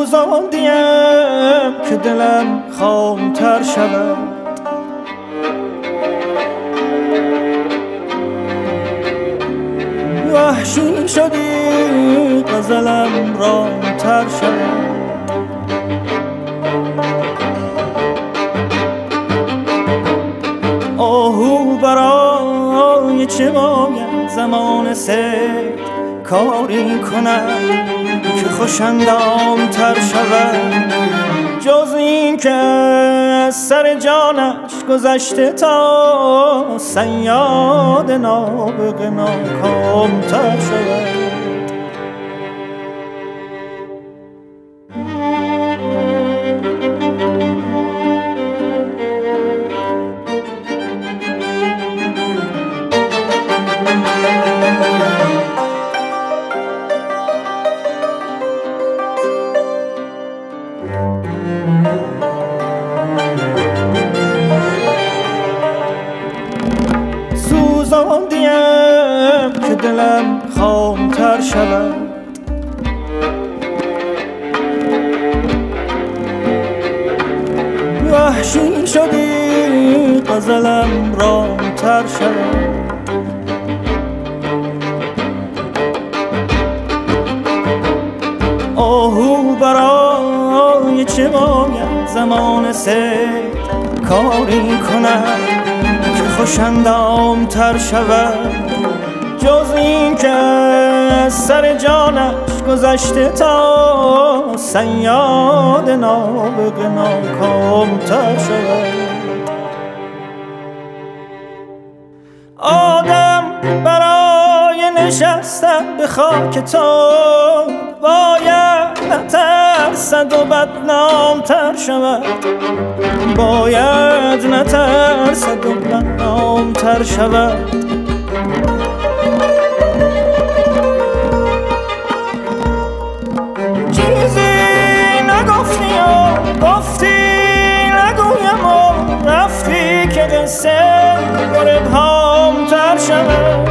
سوزاندیم که دلم خامتر شود. وحشی شدی غزلم رامتر شود. آهو برای چه باید زمان سید کاری کنم که خوشندام تر شود. جز این که از سر جانش گذشته تا صیاد نابغه ناکام تر شود. سوزاندیم که دلم خامتر شود. وحشی شدی غزلم رامتر شود. آهو برای چه باید زمان سید کاری کنم که خوشندام تر شود. جز این که از سر جانش گذشته تا صیاد نابغه ناکام تر شود. آدم برای نشستن به خاک تو باید نترسد و بدنام تر شود. باید نترسد و بدنام تر شود. چیزی نگفتی و گفتی نگویم و رفتی که قصه پر ابهام تر شود.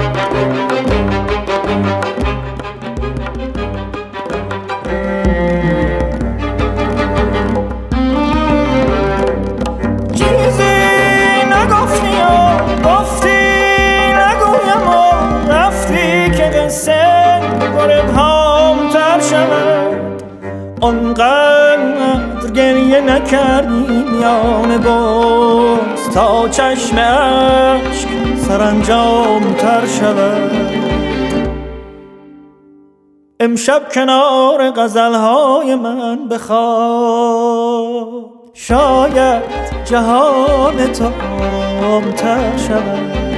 آنقدر گریه نکردی میان باز تا چشم اشک سرانجام تر شود. امشب کنار غزلهای من بخواب شاید جهان تمام تر شود.